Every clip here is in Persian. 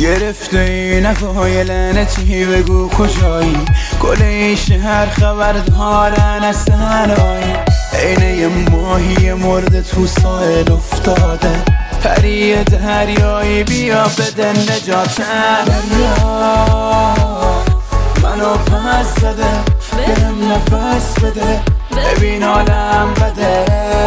گرفته این نگاه لعنتی بگو کجایی، کل این شهر خبر دارن از تنهایی. عینه یه ماهی مرده تو ساحل افتاده، پری دریایی بیا بده نجاتم. دریا منو پس زده، بهم نفس بده، ببین حالم بده.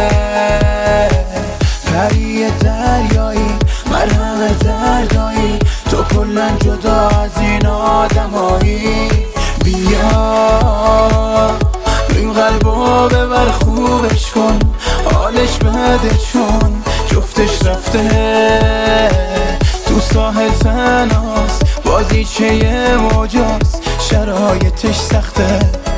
پری دریایی مرهم دردایی، تو کلن جدا از این آدمایی. بیا این قلبو ببر خوبش کن، حالش بده چون جفتش رفته تو ساحل تنهاست. بازیچه موجاست شرایطش سخته.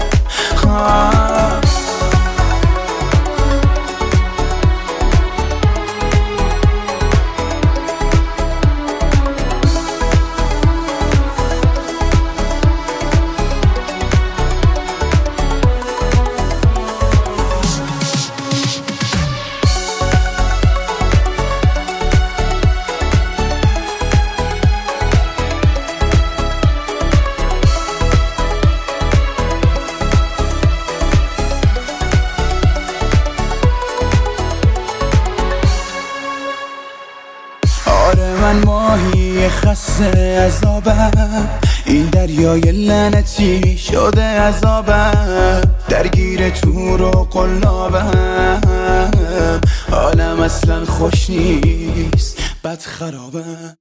آره من ماهی خسته عذابم، این دریای لعنتی شده عذابم. درگیر تور و قلابم، حالم اصلا خوش نیست بد خرابم.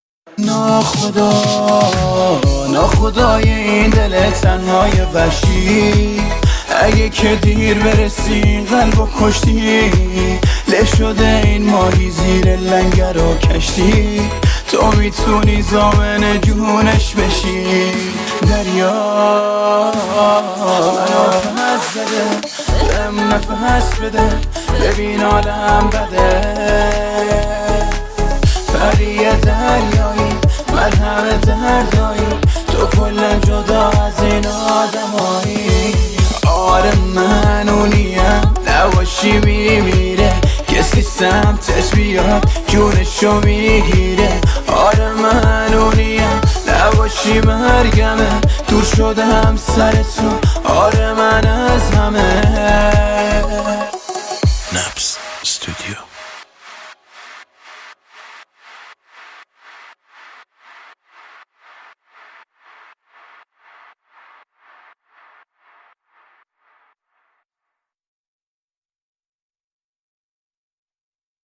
ناخدای این دل تنهای وحشی، اگه که دیر برسی قلبو کشتی. له شده این ماهی زیر لنگر و کشتی، تو میتونی ضامن جونش بشی. دریا منو پس زده، بهم نفس بده، ببین حالم بده. پری دریایی مرهم دردایی، تو کلن جدا از این آدمایی. آره من اونیم نباشی میمیره، کسی سمتش بیاد جونشو میگیره. آره من اونیم نباشی مرگمه، دور شدم سر تو. آره من از همه